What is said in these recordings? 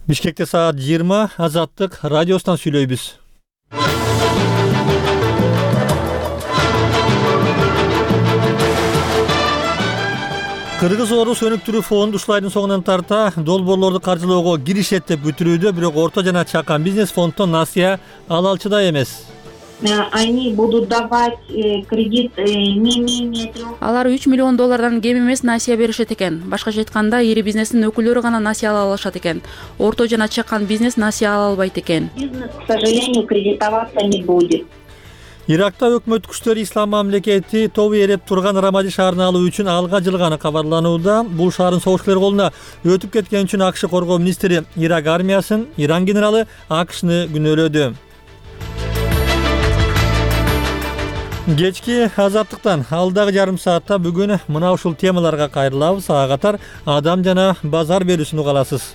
Бишкекте саат 20 Азаттык радиосунан сүйлөйбүз. Кыргыз Орус өнүктүрүү фонду ушулайдын соңунан тарта долбоорлорду каржылоого киришет деп күтүлүүдө, бирок орто жана чакан бизнес фонддон насыя ала алчудай эмес. Они будут давать кредит не менее 3. Алар $3 миллион кем эмес насыя беришет экен. Башкача айтканда, ири бизнестин өкүлдөрү гана насыя ала алышат экен. Орто жана чакан бизнес насыя ала албайт экен. Бизнес, к сожалению, кредитоваться не будет. Иракта өкмөт күчтөрү ислам мамлекети тобу ээреп турган Рамади шаарын алуу үчүн алга жылганы кабарланууда. Бул шаардын согушчулар колуна өтүп кеткен үчүн АКШ коргоо министри Ирак армиясын, Иран генералы АКШны күнөөлөдү. Кечки Азаттыктан алдагы жарым саатта бүгүн мына ушул темаларга кайрылабыз. Ага катар адам жана базар берүүсүн угаласыз.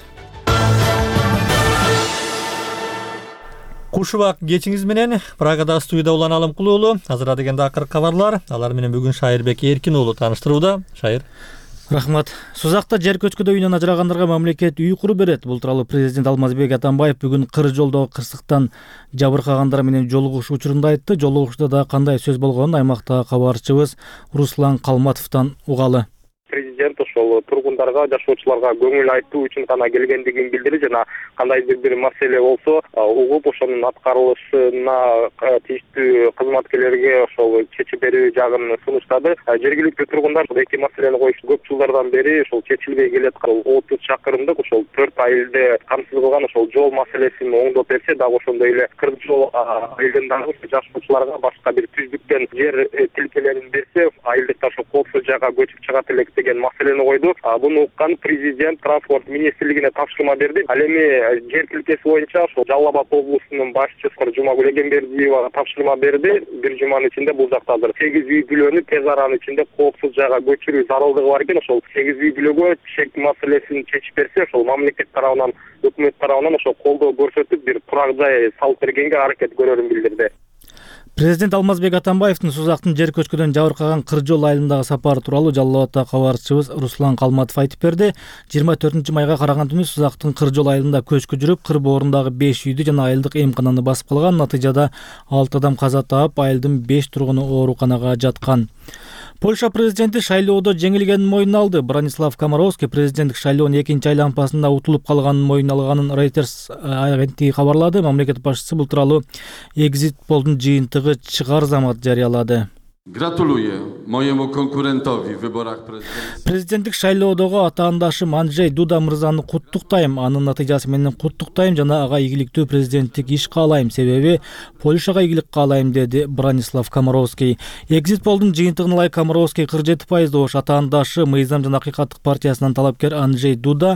Кушубак кечиңиз менен Прагада студияда Улан Алымкул уулу. Азыр дегенде акыркы кабарлар. Алар менен бүгүн Шайырбек Эркин уулу тааныштырууда. Шайыр. Рахмат. Сузакта жер көчкүдө үйүнөн ажырагандарга мамлекет үй куруп берет. Бул тууралуу президент Алмазбек Атамбаев бүгүн кыр жолдогу кырсыктан жабыркагандар менен жолугуш учурунда айтты. Жолугушта да кандай сөз болгонун аймактагы кабарчыбыз Руслан Калматовдон угалы. Президент ошол тургундарга, жашоочуларга көңүл айтуу үчүн гана келгендигин билдирди жана кандайдыр бир маселе болсо угуп ошонун аткарылышына тийиштүү кызматкерлерге ошол чечип берүү жагын сунуштады. Жергиликтүү тургундар эки маселени коюшту. Көп жылдардан бери ошол чечилбей келет. 30 чакырымдык ошол 4 айылды камсыз кылган ошол жол маселесин оңдоп берсе, дагы ошондой эле кыр жол айылындагы жашоочуларга башка бир түздүктөн жер тилкелерин берсе, айылдыкта ошол коопсуз жайга көчүп чыгат элек деген маселени койду. Буну уккан президент транспорт министрлигине тапшырма берди. Ал эми жер тилкеси боюнча ошол Жалал Абад облусунун башчысы Жумагүл Эгембердиевага тапшырма берди. Бир жуманын ичинде бул жакта 8 үй бүлөнү тез аранын ичинде коопсуз жайга көчүрүү зарылдыгы бар экен. Ошол 8 үй бүлөгө чек маселесин чечип берсе, ошол мамлекет тарабынан, өкмөт тарабынан ошол колдоо көрсөтүп бир турак жай салып бергенге аракет көрөрүн билдирди. Президент Алмазбек Атамбаевдин Сузактын жер көчкүдөн жабыркаган кыр жол айылындагы сапары тууралуу Жалал Абадта кабарчыбыз Руслан Калматов айтып берди. 24-майга караган түнү Сузактын кыр жол айылында көчкү жүрүп, кыр боорундагы 5 үйдү жана айылдык эмкананы басып калган. Натыйжада 6 адам каза таап, айылдын 5 тургуну ооруканага жаткан. Польша президенти шайлоодо жеңилгенин мойнуна алды. Бронислав Комаровский президенттик шайлоонун экинчи айланпасында утулуп калганын мойнуна алганын Reuters агенттиги кабарлады. Мамлекет башчысы бул тууралуу Exit Poll'дун жыйынтыгы чыгар замат жарыялады. Gratuluję mojemu konkurentowi w wyborach prezydenckich. Президенттик шайлоодогу атаандашым Анджей Дуда мырзаны куттуктайм. Анын натыйжасы менен куттуктайм жана ага ийгиликтүү президенттик иш каалайм. Себеби Польшага ийгилик каалайм, деди Бронислав Комаровский. Exit Poll'дун жыйынтыгына ылайык Комаровский 47% добуш, атаандашы Мыйзам жана Акыйкаттык партиясынан талапкер Анджей Дуда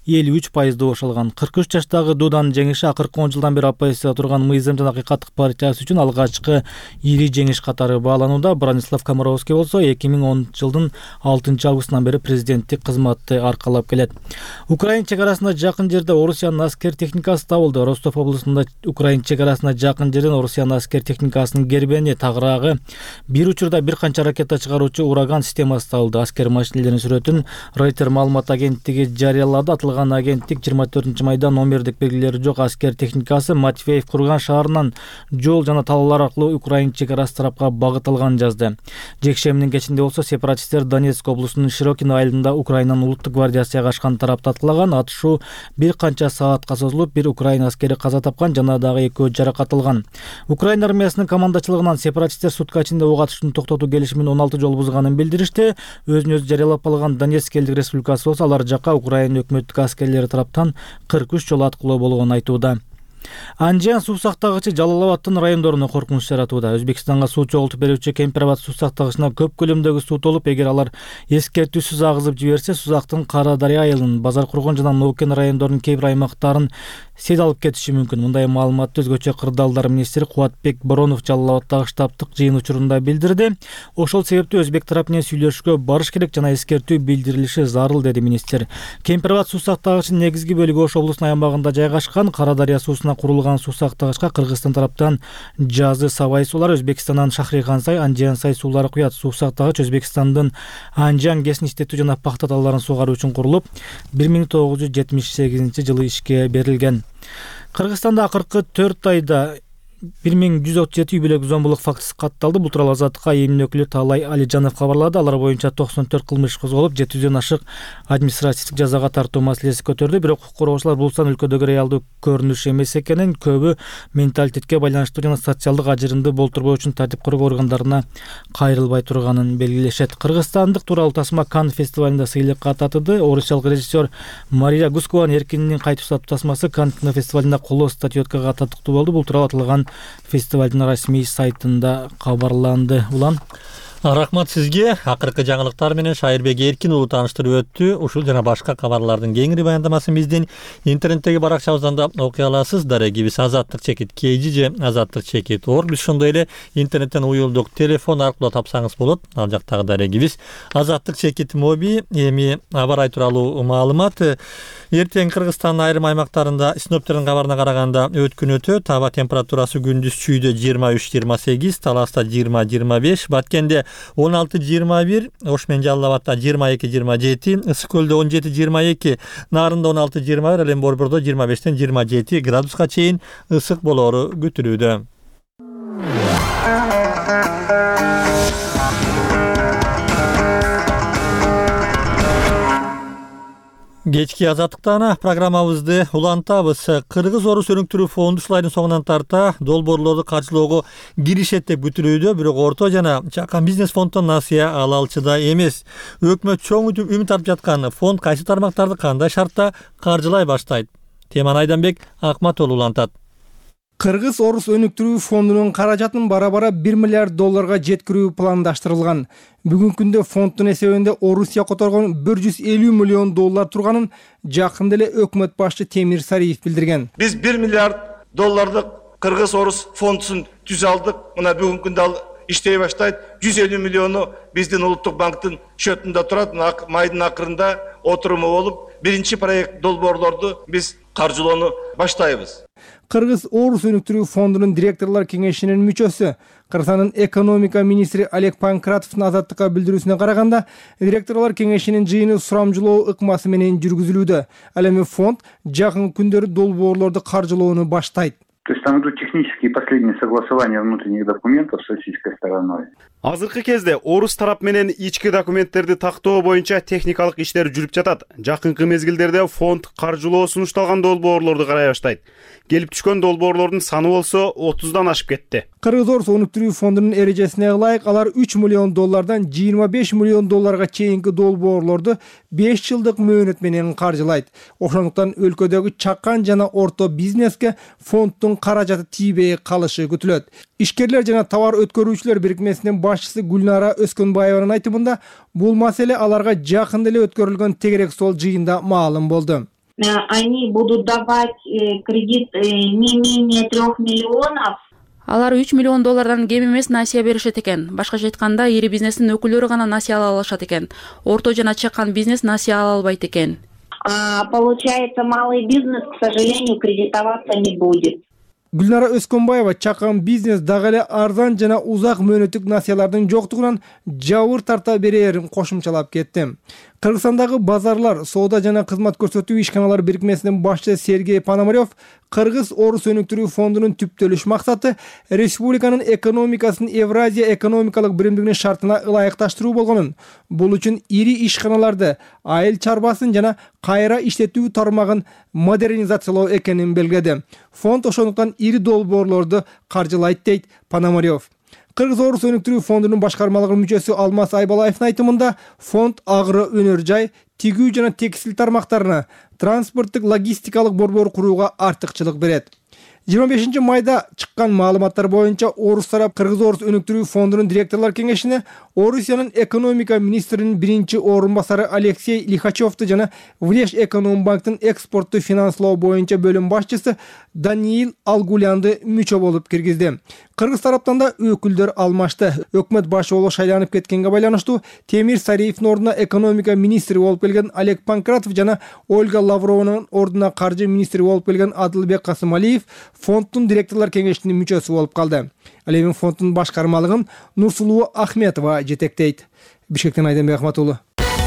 53% добуш алган. 43 жаштагы Дуданын жеңиши акыркы 10 жылдан бери оппозицияда турган Мыйзам жана Акыйкаттык партиясы үчүн алгачкы ири жеңиш катары бааланууда. Бронислав Комаровский болсо 2010 жылдын 6 августунан бери президенттик кызматты аркалап келет. Украина чегарасына жакын жерде Орусиянын аскер техникасы табылды. Ростов облусунда Украина чегарасына жакын жерден Орусиянын аскер техникасынын гербени тагыраагы бир учурда бир канча ракета чыгаруучу ураган системасы табылды. Аскер машинелеринин сүрөтүн Reuters маалымат агенттиги жарыялады. Атылган агенттик 24-майда номердик белгилери жок аскер техникасы Матвеев курган шаарынан жол жана талаалар аркылуу Украина чегарасы тарапка багыт алган жазды. Жекшембинин кечинде болсо сепаратисттер Донецк облусунун Широкин айылында Украинанын улуттук гвардиясына кашкан тарапты аткылаган. Атышуу бир канча саатка созулуп, бир Украина аскери каза тапкан жана дагы 2 жаракат алган. Украина армиясынын командачылыгынан сепаратисттер сутка ичинде ок атышууну токтотуу келишимин 16 жолу бузганын билдиришти. Өзүн өзү жарыялап алган Донецк элдик республикасы болсо алар жакка Украина өкмөттүк аскерлери тараптан 43 жолу аткылоо болгонун айтууда. Анжан суу сактагычы Жалал Абадтын райондоруна коркунуч жаратууда. Өзбекстанга суу чогултуп берүүчү Кемпир-Абад суу сактагычына көп көлөмдөгү суу толуп, эгер алар эскертүүсүз агызып жиберсе, Сузактын Кара Дарыя айылынын, Базар Кургон жана Нокен райондорунун кээ бир аймактарын сел алып кетиши мүмкүн. Мындай маалыматты өзгөчө кырдаалдар министри Кубатбек Боронов Жалал Абадтагы штабтык жыйын учурунда билдирди. Ошол себептүү өзбек тарап менен сүйлөшүүгө барыш керек жана эскертүү билдирилиши зарыл, деди министр. Кемпир-Абад суу сактагычынын негизги бөлүгү Ош облусунун аймагында жайгашкан. Кара Дарыя суусуна жана курулган суу сактагычка Кыргызстан тараптан жазы сабай суулар, Өзбекстандан Шахрикансай, Анжансай суулары куят. Суу сактагыч Өзбекстандын Анжан кесин иштетүү жана пахта талаарын сугаруу үчүн курулуп, 1978-жылы ишке берилген. Кыргызстанда акыркы 4 айда 1137 үй бүлөк зомбулук фактысы катталды. Бул тууралуу Азаттыкка ИИМдин өкүлү Таалай Алижанов кабарлады. Алар боюнча 94 кылмыш козголуп, 700дөн ашык административдик жазага тартуу маселеси көтөрүлдү. Бирок укук коргоочулар бул сан өлкөдөгү реалдуу көрүнүш эмес экенин, көбү менталитетке байланыштуу жана социалдык ажырымды болтурбоо үчүн тартип коргоо органдарына кайрылбай турганын белгилешет. Кыргызстандык тууралуу тасма Канн фестивалында сыйлыкка татыды. Орусиялык режиссер Мария Гускованын Эркиндин кайтып сатуу тасмасы Канн кинофестивалында коло статуэткага татыктуу болду. Бул тууралуу аталган фестивалдын расмий сайтында кабарланды. Улан. Рахмат сизге. Акыркы жаңылыктар менен Шайырбек Эркин уулу тааныштырып өттү. Ушул жана башка кабарлардын кеңири баяндамасын биздин интернеттеги баракчабыздан да окуй аласыз. Дарегибиз Азаттык чекит KG же Азаттык чекит org. Биз ошондой эле интернеттен уюлдук телефон аркылуу тапсаңыз болот. Ал жактагы дарегибиз Азаттык чекит моби. Эми аба ырайы тууралуу маалымат. Эртең Кыргызстандын айрым аймактарында синоптиктердин кабарына караганда өткүн өтөт. Аба температурасы күндүз чүйдө 23-28, Таласта 20-25, Баткенде 16-21, Ош менен Жалал Абадта 22-27, Ысык көлдө 17-22, Нарында 16-21, Элен Борбордо 25-27 градуска чейин ысык болоору күтүлүүдө. Кечки Азаттыктан программабызды улантабыз. Кыргыз-Орус өнүктүрүү фонду ушул айдын соңунан тарта долбоорлорду каржылоого киришет деп күтүлүүдө, бирок орто жана чакан бизнес фонддон насыя ала алчыда эмес. Өкмөт чоң үмүт артып жаткан фонд кайсы тармактарды кандай шартта каржылай баштайт? Теманы Айданбек Акматов улантат. Кыргыз-Орус өнүктүрүү фондунун каражатын бара-бара $1 миллиард жеткирүү пландаштырылган. Бүгүнкү күндө фонддун эсебинде Орусия которгон $150 миллион турганын жакында эле өкмөт башчы Темир Сариев билдирген. Биз $1 миллиард Кыргыз-Орус фондун түзө алдык. Мына бүгүнкү күндө ал иштей баштайт. 150 миллиону биздин улуттук банктын счетунда турат. Майдын акырында отуруму болуп, биринчи проект долбоорлорду биз каржылоону баштайбыз. Кыргыз-Орус өнүктүрүү фондунун директорлор кеңешинин мүчөсү, Кыргызстандын экономика министри Олег Панкратовдун Азаттыкка билдирүүсүнө караганда, директорлор кеңешинин жыйыны сурамжылоо ыкмасы менен жүргүзүлүүдө. Ал эми фонд жакын күндөрү долбоорлорду каржылоону баштайт. То есть там идут технические последние согласования внутренних документов с российской стороной. Азыркы кезде Орус тарап менен ички документтерди тактоо боюнча техникалык иштер жүрүп жатат. Жакынкы мезгилдерде фонд каржылоо сунушталган долбоорлорду карай баштайт. Келип түшкөн долбоорлордун саны болсо 30дан ашып кетти. Кыргыз-Орус өнүктүрүү фондунун эрежесине ылайык алар $3 миллион $25 миллион чейинки долбоорлорду 5 жылдык мөөнөт менен каржылайт. Ошондуктан өлкөдөгү чакан жана орто бизнеске фонддун каражаты тийбей калышы күтүлөт. Ишкерлер жана товар өткөрүүчүлөр бирикмесинин башчысы Гүлнара Өскөнбаеванын айтымында, бул маселе аларга жакында эле өткөрүлгөн тегерек сол жыйында маалым болду. Они будут давать кредит не менее 3 миллионов. Алар $3 миллион кем эмес насыя беришет экен. Башкача айтканда, ири бизнестин өкүлдөрү гана насыя ала алышат экен. Орто жана чакан бизнес насыя ала албайт экен. Получается, малый бизнес, к сожалению, кредитоваться не будет. Гүлнара Өскөнбаева чакан бизнес дагы эле арзан жана узак мөөнөттүк насыялардын жоктугунан жабыр тарта берерин кошумчалап кетти. Кыргызстандагы базарлар, соода жана кызмат көрсөтүү ишканалары бирикмесинин башчысы Сергей Пономарев Кыргыз-Орус өнүктүрүү фондунун түптөлүш максаты республиканын экономикасын Евразия экономикалык биримдигинин шартына ылайыкташтыруу болгонун, бул үчүн ири ишканаларды, айыл чарбасын жана кайра иштетүү тармагын модернизациялоо экенин белгиледи. Фонд ошондуктан ири долбоорлорду каржылайт дейт Пономарев. Кыргыз-Орус өнүктүрүү фондунун башкармалык мүчөсү Алмаз Айбалаевдин айтымында, фонд агро өнөр жай, тигүү жана текстиль тармактарына транспорттук логистикалык борбор курууга артыкчылык берет. 25-майда чыккан маалыматтар боюнча Орус тарап Кыргыз-Орус өнүктүрүү фондунун директорлор кеңешине Орусиянын экономика министринин биринчи орун басары Алексей Лихачевду жана Внешэкономбанктын экспортту финанслоо боюнча бөлүм башчысы Даниил Алгулянды мүчө болуп киргизди. Кыргыз тараптан да өкүлдөр алмашты. Өкмөт башы болуп шайланып кеткенге байланыштуу Темир Сариевдин ордуна экономика министри болуп келген Олег Панкратов жана Ольга Лаврованын ордуна каржы министри болуп келген Адылбек Касымалиев фонддун директорлор кеңешинин мүчөсү болуп калды. Ал эми фонддун башкармалыгын Нурсулуу Ахметова жетектейт. Бишкектен Айденбек Ахматуллу.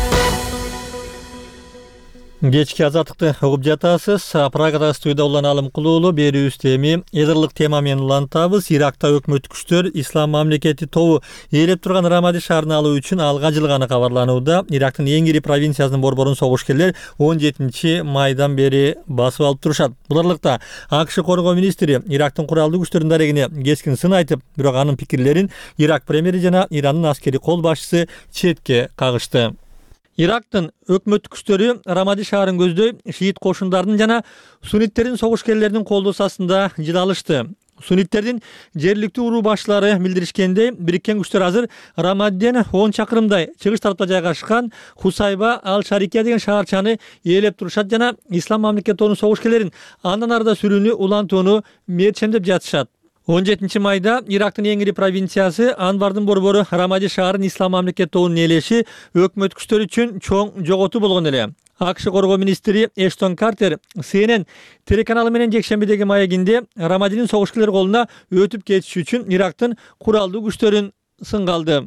Кечки азаттыкты угуп жатасыз. Прагада студияда улан Алым Кулуулу берүүбүз теми эдерлик тема менен улантабыз. Иракта өкмөттүк күчтөр ислам мамлекети тобу ээлеп турган Рамади шаарын алуу үчүн алга жылганы кабарланууда. Ирактын эң ири провинциясынын борборун согушкерлер 17-майдан бери басып алып турушат. Буларлыкта АКШ коргоо министри Ирактын куралдуу күчтөрүнүн дарегине кескин сын айтып, бирок анын пикирлерин Ирак премьери жана Ирандын аскери кол башчысы четке кагышты. Ирактын өкмөттүк күчтөрү Рамади шаарын көздөй шиит кошундардын жана сунниттердин согушкерлеринин колдоосу астында жыдалышты. Сунниттердин жергиликтүү уруу башчылары билдиришкендей, бириккен күчтөр азыр Рамадиден 10 чакырымдай чыгыш тарапта жайгашкан Хусайба Ал-Шарикия деген шаарчаны ээлеп турушат жана ислам мамлекети тобунун согушкерлерин андан арда сүрүүнү улантууну мерчемдеп жатышат. 17-майда Ирактын эң ири провинциясы Анбардын борбору Рамади шаарын ислам мамлекети тобунун ээлеши өкмөт күчтөр үчүн чоң жоготуу болгон эле. АКШ коргоо министри Эштон Картер CNN телеканалы менен жекшембидеги маегинде Рамадинин согушкерлер колуна өтүп кетиш үчүн Ирактын куралдуу күчтөрүн сынга алды.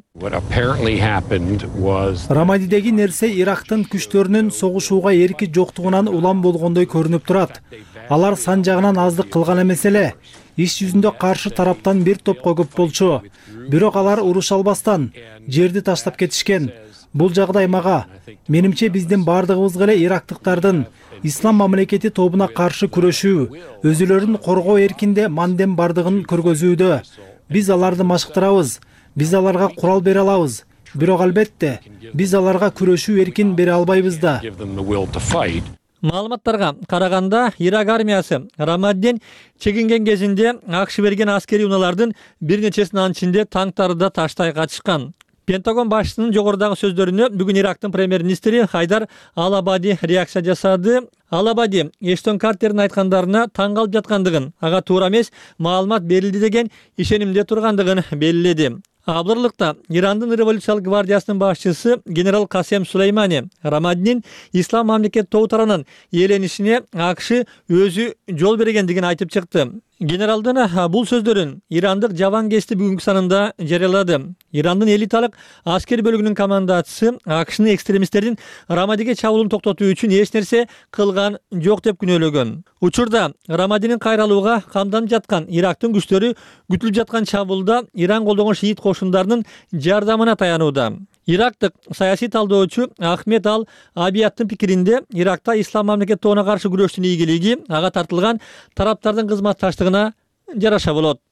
Рамадидеги нерсе Ирактын күчтөрүнүн согушууга эрки жоктугунан улам болгондой көрүнүп турат. Алар сан жагынан аздык кылган эмес эле. Иш жүзүндө каршы тараптан бир топко көп болчу. Бирок алар уруша албастан жерди таштап кетишкен. Бул жагдай мага, менимче биздин бардыгыбызга эле ирактыктардын ислам мамлекети тобуна каршы күрөшүү, өзүлөрүн коргоо эркинде мандем бардыгын көргөзүүдө. Биз аларды машыктырабыз, биз аларга курал бере алабыз. Бирок албетте, биз аларга күрөшүү эркин бере албайбыз да. Маалыматтарга караганда, Ирак армиясы Рамадиден чегинген кезинде АКШ берген аскери унаалардын бир нечесин анын ичинде танктарды да таштай качышкан. Пентагон башчысынын жогорудагы сөздөрүнө бүгүн Ирактын премьер-министри Хайдар Ал-Абади реакция жасады. Ал-Абади Эштон Картердин айткандарына таң калып жаткандыгын, ага туура эмес маалымат берилди деген ишенимде тургандыгын белгиледи. Абдырлыкта Ирандын революциялык гвардиясынын башчысы генерал Касем Сулеймани Рамадинин ислам мамлекети тобу тарабынан ээленишине АКШ өзү жол бергендигин айтып чыкты. Генералдын бул сөздөрүн ирандык жабан кести бүгүнкү санында жарыялады. Ирандын элиталык аскер бөлүгүнүн командачысы АКШнын экстремисттердин Рамадиге чабуулун токтотуу үчүн эч нерсе кылган жок деп күнөөлөгөн. Учурда Рамадинин кайралууга камданып жаткан Ирактын күчтөрү күтүлүп жаткан чабуулда Иран колдогон шиит кошундардын жардамына таянууда. Ирактык саясий талдоочу Ахмед Ал-Абияттын пикиринде Иракта ислам мамлекети тобуна каршы күрөштүн ийгилиги ага тартылган тараптардын кызматташтыгына жараша болот.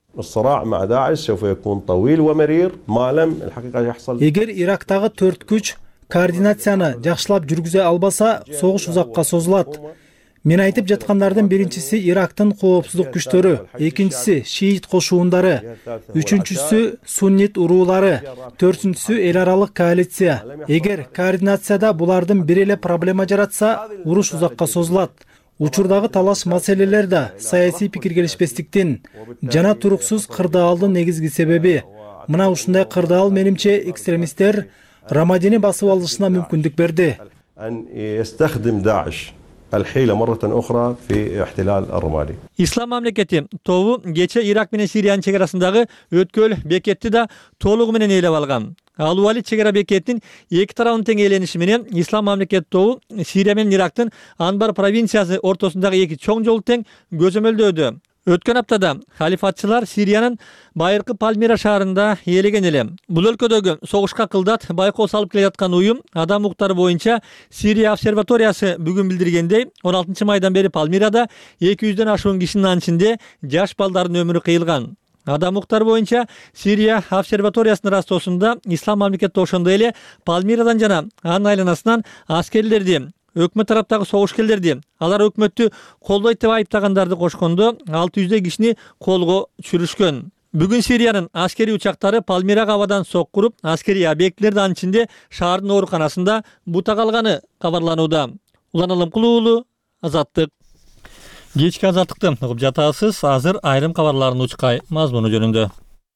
Эгер Ирактагы 4 күч координацияны жакшылап жүргүзө албаса, согуш узакка созулат. Мен айтып жаткандардын биринчиси Ирактын коопсуздук күчтөрү, экинчиси шиит кошуундары, үчүнчүсү суннит уруулары, төртүнчүсү эл аралык коалиция. Эгер координацияда булардын бир эле проблема жаратса, уруш узакка созулат. Учурдагы талаш маселелер да саясий пикир келишпестиктин жана туруксуз кырдаалдын негизги себеби. Мына ушундай кырдаал менимче экстремисттер Рамадини басып алышына мүмкүндүк берди. Ислам мамлекети тобу кече Ирак менен Сириянын чек арасындагы өткөл бекетти да толугу менен ээлеп алган. Ал-Уали чек ара бекетинин эки тарабынын тең ээлениши менен Ислам мамлекети тобу Сирия менен Ирактын Анбар провинциясы ортосундагы эки чоң жолду тең көзөмөлдөөдү. Өткөн аптада халифатчылар Сириянын байыркы Пальмира шаарында ээлеген эле. Бул өлкөдөгү согушка кылдат байкоо салып келе жаткан уюм адам укуктары боюнча Сирия обсерваториясы бүгүн билдиргендей, 16-майдан бери Пальмирада 200дөн ашуун кишинин анын ичинде жаш балдардын өмүрү кыйылган. Адам укуктары боюнча Сирия обсерваториясынын растоосунда ислам мамлекети ошондой эле Пальмирадан жана анын айланасынан аскерлерди өкмөт тараптагы согушкерлерди. Алар өкмөттү колдойт деп айыптагандарды кошкондо 600 кишини колго түшүрүшкөн. Бүгүн Сириянын аскери учактары Палмирага абадан соккуруп, аскери объектилерди анын ичинде шаардын ооруканасында бута калганы кабарланууда. Улан Алымкулуу уулу, Азаттык. Кечки Азаттыкты угуп жатасыз. Азыр айрым кабарлардын учкай мазмуну жөнүндө.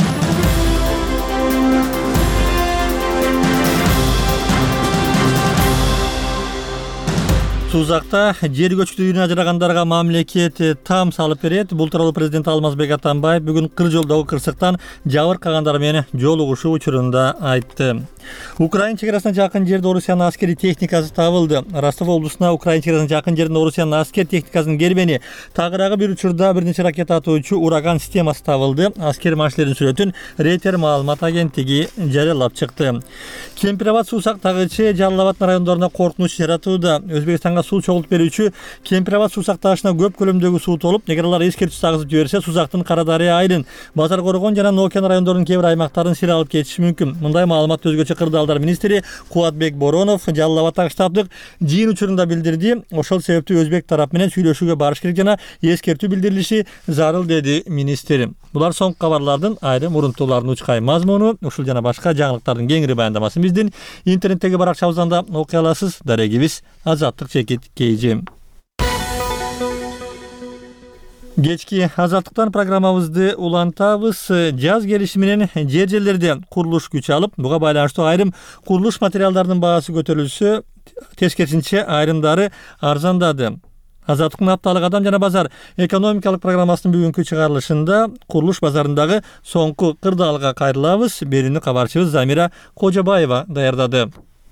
Сузакта жер көчкүлүгүнө ажырагандарга мамлекет там салып берет. Бул тууралуу президент Алмазбек Атамбаев бүгүн кыр жолдогу кырсыктан жабыркагандар менен жолугушуу учурунда айтты. Украина чегарасына жакын жерде Орусиянын аскери техникасы табылды. Ростов облусуна Украина чегарасына жакын жерде Орусиянын аскер техникасынын кербени, тагыраагы бир учурда бир нече ракета атуучу ураган системасы табылды. Аскер машинелердин сүрөтүн Рейтер маалымат агенттиги жарыялап чыкты. Кемпирабад Суусак тагычы Жалал Абад райондоруна коркунуч жаратууда. Өзбекстанга суу чогултуп берүүчү Кемпирабад Суусак ташына көп көлөмдөгү суу толуп, эгер алар эскертүү сагызып жиберсе, Суусактын Карадария айылын, Базар Коргон жана Ноокен райондорунун кээ бир аймактарын сил алып кетиши мүмкүн. Мындай маалыматты өзгөчө кырдаалдар министри Кубатбек Боронов Жалал Абадтагы штабдык жыйын учурунда билдирди. Ошол себептүү өзбек тарап менен сүйлөшүүгө барыш керек жана эскертүү билдирилиши зарыл, деди министр. Булар соңку кабарлардын айрым урунтуулардын учкай мазмуну. Ушул жана башка жаңылыктардын кеңири баяндамасын биздин интернеттеги баракчабыздан да окуй аласыз. Дарегибиз Азаттык чекит KG. Кечки Азаттыктан программабызды улантабыз. Жаз келиши менен жерлерде курулуш күч алып, буга байланыштуу айрым курулуш материалдарынын баасы көтөрүлсө, тескерисинче айрымдары арзандады. Азаттыктын апталык адам жана базар экономикалык программасынын бүгүнкү чыгарылышында курулуш базарындагы соңку кырдаалга кайрылабыз. Берүүнү кабарчыбыз Замира Кожобаева даярдады.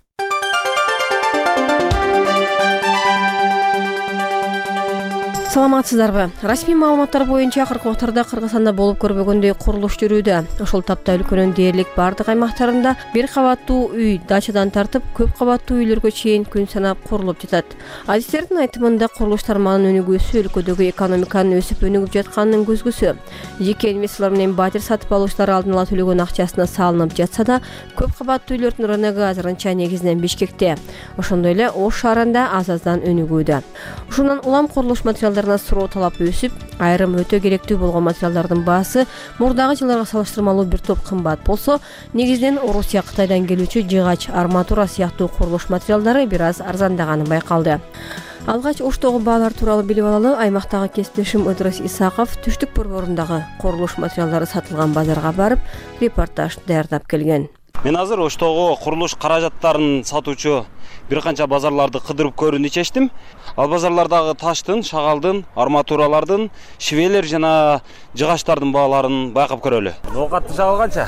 Саламатсыздарбы? Расмий маалыматтар боюнча кыргызстанда Кыргызстанда болуп көрбөгөндөй курулуш жүрүүдө. Ошол тапта өлкөнүн дээрлик бардык аймактарында бир кабаттуу үй дачадан тартып көп кабаттуу үйлөргө чейин күн санап курулуп жатат. Адистердин айтымында курулуш тармагынын өнүгүүсү өлкөдөгү экономиканын өсүп өнүгүп жатканынын көзгүсү. Жеке инвесторлор менен батир сатып алуучулар алдын ала төлөгөн акчасына салынып жатса да, көп кабаттуу үйлөрдүн рыногу азырынча негизинен Бишкекте. Ошондой эле Ош шаарында аз-аздан өнүгүүдө. Ушундан улам курулуш материалдары суроо талап өсүп, айрым өтө керектүү болгон материалдардын баасы мурдагы жылдарга салыштырмалуу бир топ кымбат болсо, негизинен Орусия, Кытайдан келүүчү жыгач, арматура сыяктуу курулуш материалдары бир аз арзандаганы байкалды. Алгач Оштогу баалар тууралуу билип алалы, аймактагы кесиптешим Ыдырыс Исаков түштүк борборундагы курулуш материалдары сатылган базарга барып, репортаж даярдап келген. Мен азыр Оштогу курулуш каражаттарын сатуучу бир канча базарларды кыдырып көрүүнү чечтим. Ал базарлардагы таштын, шагалдын, арматуралардын, швелер жана жыгачтардын бааларын байкап көрөлү. Оокаттын шагалы канча?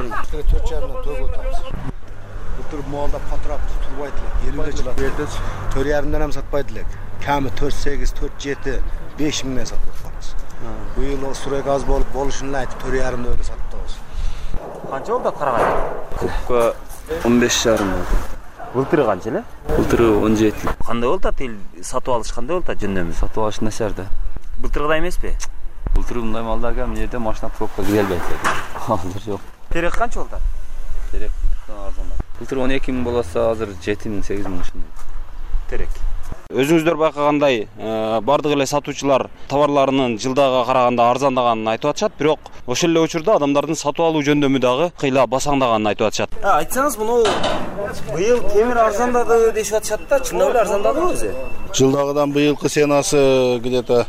4,5-дан төгүп атабыз. Бутур моолда патрап турбайт элек. 4,5-дан ham сатпайт элек. Ками 4,8, 4,7, 5 миңден сатып атабыз. Быйыл сурек аз болушун айтып 4,5-дан эле саттыбыз. Канча болду карагай? Көпкө 15,5 болду. Былтыры канча эле? Былтыры 17. Кандай болду ат сатып алыш, кандай болду жөндөмү? Сатып алыш начар да. Былтыргыдай эмеспи? Былтыры мындай малдарга эмне жерде машина пробка кире албайт эле. Азыр жок. Терек канча болду? Терек арзандаак. Былтыры 12 миң болса, азыр 7 миң, 8 миң ушундай. Терек. Өзүңүздөр байкагандай, бардык эле сатуучулар товарларынын жылдага караганда арзандаганын айтып атышат, бирок ошол эле учурда адамдардын сатып алуу жөндөмү дагы кыйла басаңдаганын айтып атышат. Айтсаңыз, муну быйыл темир арзандады дешип атышат да, чындап эле арзандадыбы өзү? Жылдагыдан быйылкы ценасы где-то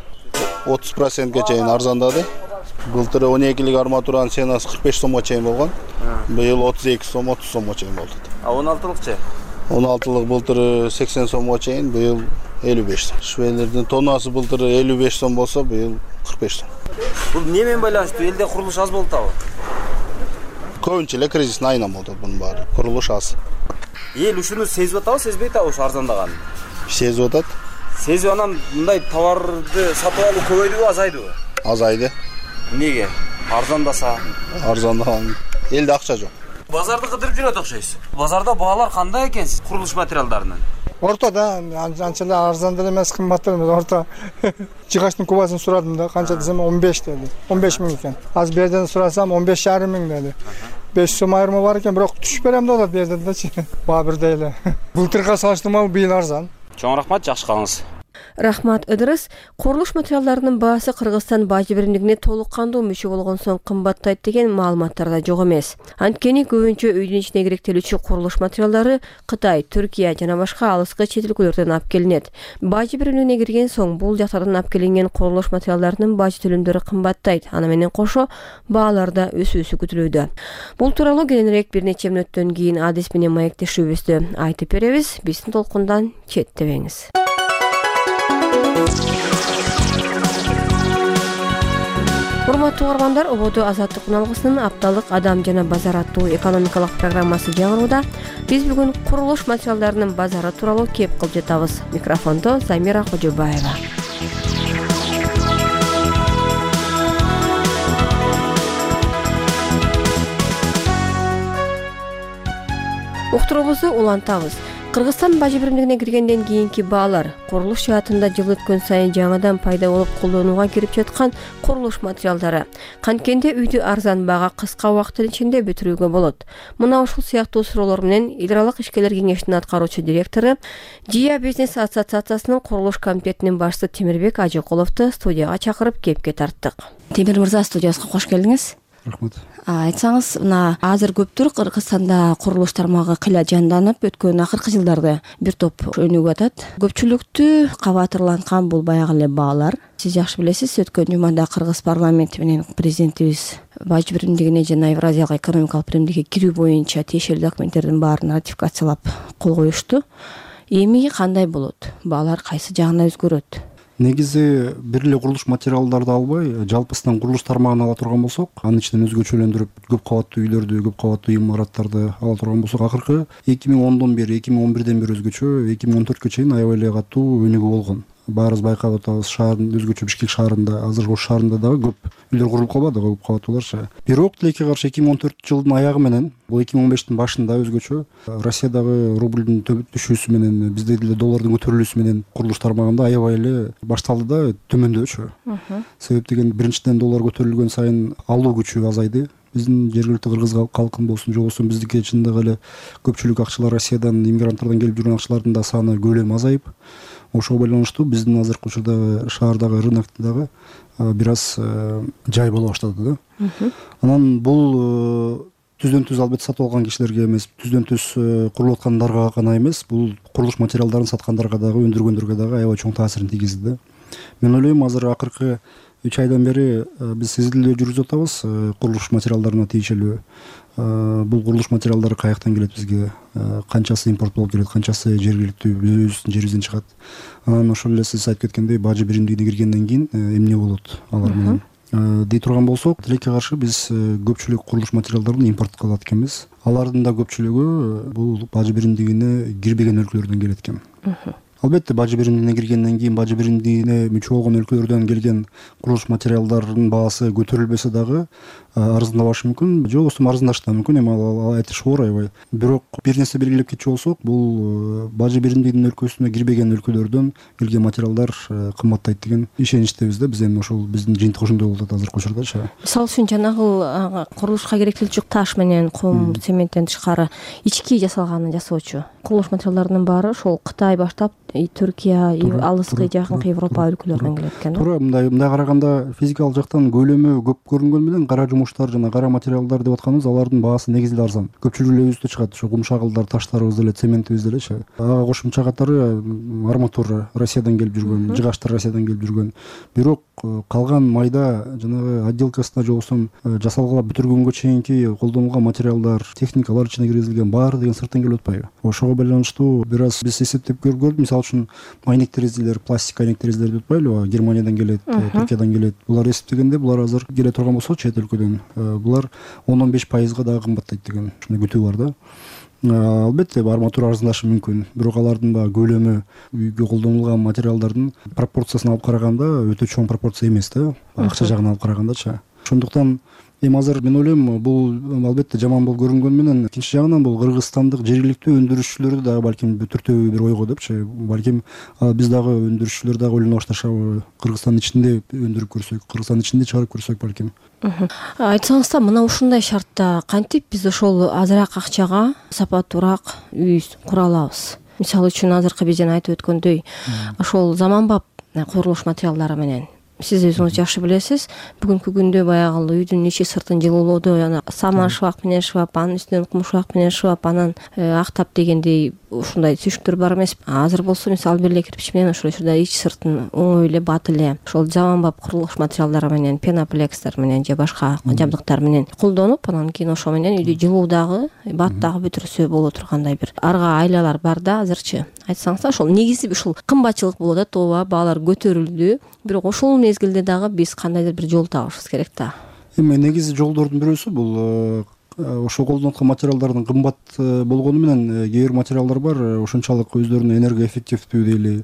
30%ге чейин арзандады. Былтыры 12-лик арматуранын ценасы 45 сомго чейин болгон. Быйыл 32 сом, 30 сомго чейин болду. А 16-лыкчы? 16-лык былтыры 80 сомго чейин, быйыл 55 сом. Швейлердин тоннасы былтыры 55 сом болсо, быйыл 45 сом. Бул эмне менен байланыштуу? Элде курулуш аз болуп атабы? Көбүнчө эле кризистин айынан болду бунун баары. Курулуш аз. Эл ушуну сезип атабы, сезбейт атабы ушу арзандаганын? Сезип атат. Сезип анан мындай товарды сатып алуу көбөйдүбү, азайдыбы? Азайды. Эмнеге? Арзандаса? Арзандаган. Элде акча жок. Базарды кыдырып жүрөт окшойсуз. Базарда баалар кандай экен курулуш материалдарынын? Ортада, анча эле арзан деле эмес, кымбат деле эмес, орто. Жыгачтын кубасын сурадым да, канча десем 15 деди. 15 миң экен. Азыр берден сурасам 15,5 миң деди. 5 сом айырмы бар экен, бирок түшүп берем деп атат берден дачы. Баа бирдей эле. Былтырга салыштырмалуу быйыл арзан. Чоң рахмат, жакшы калыңыз. Рахмат, Ыдырыс. Курулуш материалдарынын баасы Кыргызстан бажы биримдигине толук кандуу мүчө болгон соң кымбаттайт деген маалыматтар да жок эмес. Анткени көбүнчө үйдүн ичине керектелүүчү курулуш материалдары Кытай, Түркия жана башка алыскы чет өлкөлөрдөн алып келинет. Бажы биримдигине кирген соң бул жактардан алып келинген курулуш материалдарынын бажы төлөмдөрү кымбаттайт. Аны менен кошо баалар да өсүүсү күтүлүүдө. Бул тууралуу кийинирээк бир нече мүнөттөн кийин адис менен маектешүүбүздө айтып беребиз. Биздин толкундан четтебеңиз. Урматтуу угармандар, Ободо азаттык уналгысынын апталык адам жана базар аттуу экономикалык программасы жаңырууда. Биз бүгүн курулуш материалдарынын базары тууралуу кеп кылып жатабыз. Микрофондо Замира Кожобаева. Уктуруубузду улантабыз. Кыргызстан бажы биримдигине киргенден кийинки баалар курулуш жаатында жыл өткөн сайын жаңадан пайда болуп колдонууга кирип жаткан курулуш материалдары. Канткенде үйдү арзан баага кыска убакыттын ичинде бүтүрүүгө болот. Мына ушул сыяктуу суроолор менен Идралык ишкерлер кеңешинин аткаруучу директору, Жия бизнес ассоциациясынын курулуш комитетинин башчысы Темирбек Ажыкуловду студияга чакырып кепке тарттык. Темир мырза, студиябызга кош келдиңиз. Рахмат. Айтсаңыз, мына азыр көптүр Кыргызстанда курулуш тармагы кыйла жанданып, өткөн акыркы жылдарда бир топ өнүгүп атат. Көпчүлүктү кабатырланткан бул баягы эле баалар. Сиз жакшы билесиз, өткөн жумада Кыргыз парламенти менен президентибиз бажы биримдигине жана Евразиялык экономикалык биримдикке кирүү боюнча тиешелүү документтердин баарын ратификациялап кол коюшту. Эми кандай болот? Баалар кайсы жагына өзгөрөт? Негизи бир эле курулуш материалдарды албай, жалпысынан курулуш тармагын ала турган болсок, анын ичинен өзгөчөлөндүрүп, көп кабаттуу үйлөрдү, көп кабаттуу имараттарды ала турган болсок, акыркы 2010дон бери, 2011ден бери өзгөчө, 2014кө чейин аябай эле катуу өнүгүү болгон. Баарыбыз байкап атабыз, шаардын өзгөчө Бишкек шаарында, азыр Ош шаарында дагы көп үйлөр курулуп калбады, көп кабаттууларчы. Бирок тилекке каршы 2014 жылдын аягы менен, бул 2015тин башында өзгөчө Россиядагы рубльдин түшүүсү менен, бизде деле доллардын көтөрүлүүсү менен курулуш тармагында аябай эле башталды да төмөндөчү. Себеп деген биринчиден доллар көтөрүлгөн сайын алуу күчү азайды. Биздин жергиликтүү кыргыз калкын болсун, же болбосо биздики чындыгы эле көпчүлүк акчалар Россиядан, иммигранттардан келип жүргөн акчалардын да саны көлөмү азайып, ошого байланыштуу биздин азыркы учурдагы шаардагы рыноктогу бир аз жай боло баштады да. Анан бул түздөн түз албетте сатып алган кишилерге эмес, түздөн түз курулуп аткандарга гана эмес, бул курулуш материалдарын саткандарга дагы, өндүргөндөргө дагы аябай чоң таасирин тийгизди да. Мен ойлойм, азыр акыркы 3 айдан бери биз сезилдөө жүргүзүп атабыз курулуш материалдарына тиешелүү. Бул курулуш материалдары каяктан келет бизге, канчасы импорт болуп келет, канчасы жергиликтүү өзүбүздүн жерибизден чыгат. Анан ошол эле сиз айтып кеткендей, бажы биримдигине киргенден кийин эмне болот алар менен дей турган болсок, тилекке каршы биз көпчүлүк курулуш материалдарын импорт кылат экенбиз. Алардын да көпчүлүгү бул бажы биримдигине кирбеген өлкөлөрдөн келет экен. Албетте бажы биримдигине киргенден кийин бажы биримдигине мүчө болгон өлкөлөрдөн келген курулуш материалдардын баасы көтөрүлбөсө дагы арзандабашы мүмкүн, же болбосо арзандашы да мүмкүн, эми ал айтыш оор аябай. Бирок бир нерсе белгилеп кетчү болсок, бул бажы биримдигинин өлкөсүнө кирбеген өлкөлөрдөн келген материалдар кымбаттайт деген ишеничтебиз да. Биз эми ошол биздин жыйынтык ошондой болуп атат азыркы учурдачы. Мисалы үчүн жанагы курулушка керектелүүчү таш менен кум, цементтен тышкары ички жасалганын жасоочу курулуш материалдарынын баары ошол Кытай баштап Түркия, алыскы жакынкы Европа өлкөлөрүнөн келет экен. Туура, мындай караганда физикалык жактан көлөмү көп көрүнгөн менен кара жумуштар жана кара материалдар деп атканыбыз, алардын баасы негизинде арзан. Көпчүлүк эле өзүбүздө чыгат, ошо кум шагылдар, таштарыбыз деле, цементибиз делечи. Ага кошумча катары арматура Россиядан келип жүргөн, жыгачтар Россиядан келип жүргөн. Бирок калган майда жанагы отделкасына же болбосо жасалган бүтүргөнгө чейинки колдонулган материалдар, техникалар ичине киргизилген баары деген сырттан келип атпайбы? Ошого байланыштуу бир аз биз эсептеп көрдүк. Мисалы үчүн айнек терезелер, пластик айнек терезелер деп атпайлыбы? Германиядан келет, Түркиядан келет. Булар эсептегенде булар азыр келе турган болсо чет өлкөдөн, булар 10-15% дагы кымбаттайт деген ушундай күтүү бар да. Албетте арматура арзандашы мүмкүн, бирок алардын баягы көлөмү үйгө колдонулган материалдардын пропорциясына алып караганда өтө чоң пропорция эмес да, акча жагынан алып карагандачы. Ошондуктан эми азыр мен ойлойм, бул албетте жаман болуп көрүнгөн менен, экинчи жагынан бул кыргызстандык жергиликтүү өндүрүшчүлөрдү дагы балким түртөбү бир ойго депчи, балким биз дагы өндүрүшчүлөр дагы ойлоно башташабы, Кыргызстандын ичинде өндүрүп көрсөк, Кыргызстандын ичинде чыгарып көрсөк балким. Айтсаңызда, мына ушундай шартта кантип биз ошол азыраак акчага сапаттуураак үй кура алабыз? Мисалы үчүн азыркы бизден айтып өткөндөй ошол заманбап курулуш материалдары менен сиз өзүңүз жакшы билесиз, бүгүнкү күндө баягы үйдүн ичи сыртын жылуулоодо жана саман шыбак менен шыбап, анын үстүнөн кум шыбак менен шыбап, анан актап дегендей ушундай түшүктөр бар эмес. Азыр болсо мисалы бир эле кирпич менен ошол учурда ичи сыртын оңой эле бат эле ошол заманбап курулуш материалдары менен, пеноплекстерер менен же башка жабдыктар менен колдонуп, анан кийин ошо менен үйдү жылуу дагы, бат дагы бүтүрсө боло тургандай бир арга айлалар бар да азырчы. Айтсаңыз, ошол негизи ушул кымбатчылык болуп атат, ооба, баалар көтөрүлдү, бирок ошол мезгилде дагы биз кандайдыр бир жол табышыбыз керек да. Эми негизи жолдордун бирөөсү бул ошол колдонуп аткан материалдардын кымбат болгону менен кээ бир материалдар бар, ошончалык өздөрүнүн энергоэффективдүү дейли,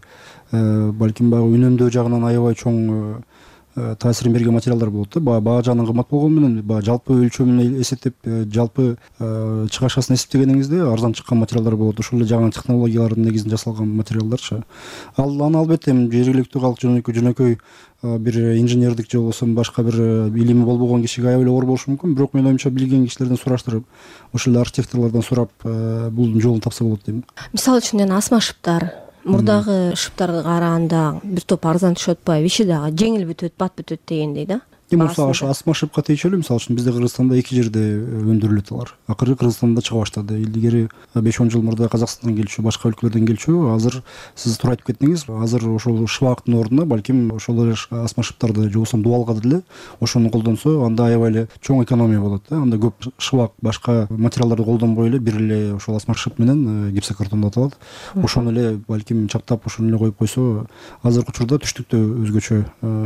балким баягы үнөмдөө жагынан аябай чоң таасирин берген материалдар болот да. Баа жагынан кымбат болгону менен жалпы өлчөмүн эсептеп, жалпы чыгашасын эсептегениңизде арзан чыккан материалдар болот. Ошол эле жаңы технологиялардын негизинде жасалган материалдарчы. Аны албетте жергиликтүү калк жөнөкөй бир инженердик же болбосо башка бир илими болбогон кишиге аябай эле оор болушу мүмкүн. Бирок мен оюмча билген кишилерден сураштырып, ошол эле архитекторлордон сурап, бул жолун тапса болот дейм. Мисалы үчүн асма шыптар, мурдагы шыптарга караганда бир топ арзан түшүп атпайбы, иши дагы жеңил бүтөт, бат бүтөт дегендей да. Эми ошо асма шыпка тийчү эле, мисалы үчүн бизде Кыргызстанда 2 жерде өндүрүлөт алар. Акыркы Кыргызстанда чыга баштады. Илгери 5-10 жыл мурда Казакстандан келчү, башка өлкөлөрдөн келчү. Азыр сиз туура айтып кеттиңиз. Азыр ошол шыбактын ордуна балким ошол эле асма шыптарды же болбосо дуалга деле ошону колдонсо, анда аябай эле чоң экономия болот да. Анда көп шыбак, башка материалдарды колдонбой эле бир эле ошол асма шып менен гипсокартон деп аталат. Ошону эле балким чаптап, ошону эле коюп койсо, азыркы учурда түштүктө өзгөчө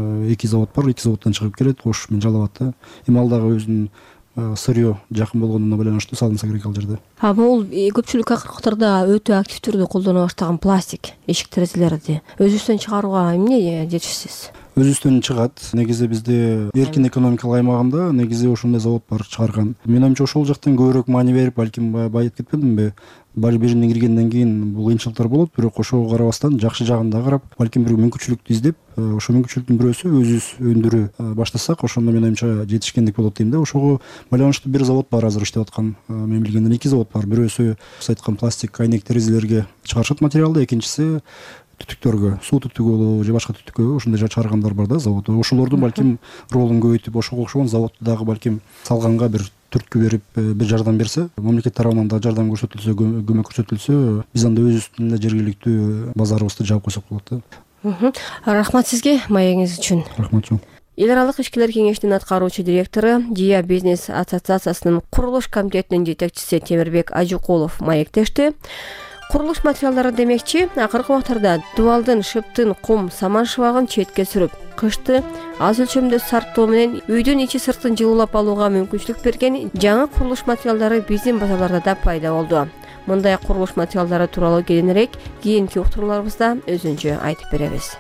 2 завод бар, 2 заводдон чыгып келет. Кош мен жалап атты. Эми ал дагы өзүнүн сырьё жакын болгонуна байланыштуу салынса керек ал жерде. Бул көпчүлүк акыркытарда өтө актив түрдө колдоно баштаган пластик эшик терезелерди өзүбүздөн чыгарууга эмне жетишсиз? Өзүбүздөн чыгат. Негизи бизде эркин экономикалык аймагында негизи ошондой завод бар чыгарган. Мен оюмча ошол жактан көбүрөөк маани берип, балким байып кетпедимби? Баары бирине киргенден кийин бул кыйынчылыктар болот, бирок ошого карабастан жакшы жагын да карап, балким бир мүмкүнчүлүктү издеп, ошо мүмкүнчүлүктүн бирөөсү өзүбүз өндүрүү баштасак, ошондо мен оюмча жетишкендик болот дейм да. Ошого байланыштуу бир завод бар азыр иштеп аткан. Мен билгенден 2 завод бар. Бирөөсү айткан пластик айнек терезелерге чыгарышат материалды, экинчиси түтүктөргө, суу түтүгү же башка түтүккө ошондой чыгаргандар бар да завод. Ошолордун балким ролун көбөйтүп, ошого окшогон заводду дагы балким салганга бир түрткү берип, бир жардам берсе, мамлекет тарабынан да жардам көрсөтүлсө, көмөк көрсөтүлсө, биз анда өзүбүздүн эле жергиликтүү базарыбызды жаап койсок болот да. Рахмат сизге маегиңиз үчүн. Рахмат чоң. Эл аралык ишкерлер кеңешинин аткаруучу директору, Жия бизнес ассоциациясынын курулуш комитетинин жетекчиси Темирбек Ажыкулов маектешти. Курулуш материалдары демекчи, акыркы убактарда дубалдын, шыптын, кум, саман шыбагын четке сүрүп, кышты аз өлчөмдө сарптоо менен үйдүн ичи сыртын жылуулап алууга мүмкүнчүлүк берген жаңы курулуш материалдары биздин базарларда да пайда болду. Мындай курулуш материалдары тууралуу кийинирээк кийинки уктурууларыбызда өзүнчө айтып беребиз.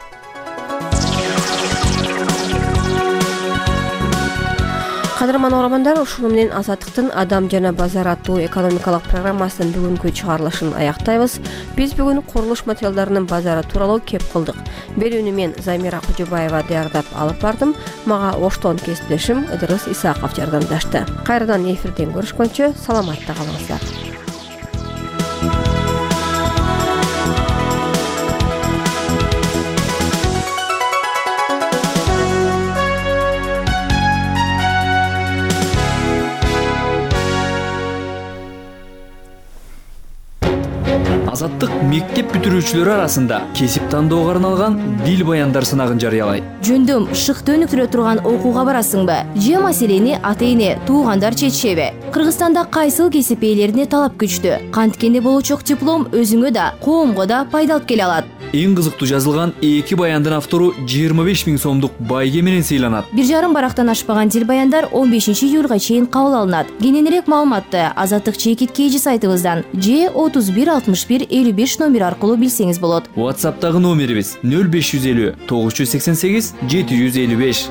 Кадырман угармандар, ушуну менен Азаттыктын Адам жана базар аттуу экономикалык программасынын бүгүнкү чыгарылышын аяктайбыз. Биз бүгүн курулуш материалдарынын базары тууралуу кеп кылдык. Берүүнү мен Замира Кужубаева даярдап алып бардым. Мага оштон кесиптешим Ыдырыс Исаков жардамдашты. Кайрадан эфирден көрүшкөнчө саламатта калыңыздар. Азаттык мектеп бүтүрүүчүлөрү арасында кесип тандоого арналган дил баяндар сынагын жарыялайт. Жөндөм шыкты өнүктүрө турган окууга барасыңбы? Же маселени ата-эне, туугандар чечишеби? Кыргызстанда кайсыл кесип ээлерине талап күчтүү? Канткенде болочок диплом өзүңө да, коомго да пайда алып келе алат. Эң кызыктуу жазылган 2 баяндын автору 25 000 сомдук байге менен сыйланат. 1,5 барактан ашпаган дил баяндар 15 июлга чейин кабыл алынат. Кененирээк маалыматты Азаттык чекиткейжи сайтыбыздан же 31 61 55 номер аркылуу билсеңиз болот. WhatsApp'тагы номерибиз 0550 988 755.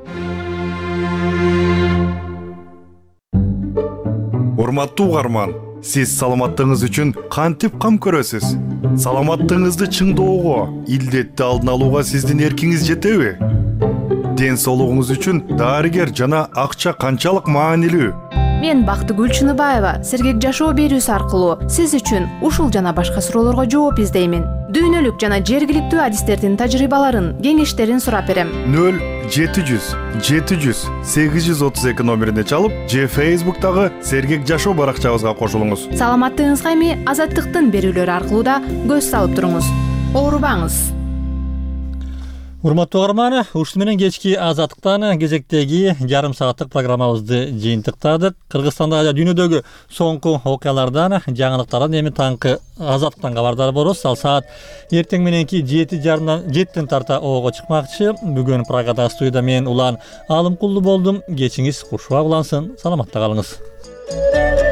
Урматтуу угарман, сиз саламаттыгыңыз үчүн кантип кам көрөсүз? Саламаттыгыңызды чыңдоого, илдетти алдын алууга сиздин эркиңиз жетеби? Ден соолугуңуз үчүн дарыгер жана акча канчалык маанилүү? Мен Бактыгүл Чыныбаева сергек жашоо берүүсү аркылуу сиз үчүн ушул жана башка суроолорго жооп издеймин. Дүйнөлүк жана жергиликтүү адистердин тажрыйбаларын, кеңештерин сурап берем. 0700 700 832 номерине чалып, же Facebook'тагы сергек жашоо баракчабызга кошулуңуз. Саламаттыгыңызга эми Азаттыктын берүүлөрү аркылуу да көз салып туруңуз. Оорубаңыз. Урматтуу угарман, ушул менен кечки Азаттыктан кезектеги жарым сааттык программабызды жыйынтыктадык. Кыргызстанда жана дүйнөдөгү соңку окуялардан, жаңылыктардан эми таңкы Азаттыктан кабардар болобуз. Ал саат эртең мененки 7:30 тарта ого чыкмакчы. Бүгүн Прагада студияда мен Улан Алымкулду болдум. Кечиңиз кушуа улансын. Саламатта калыңыз.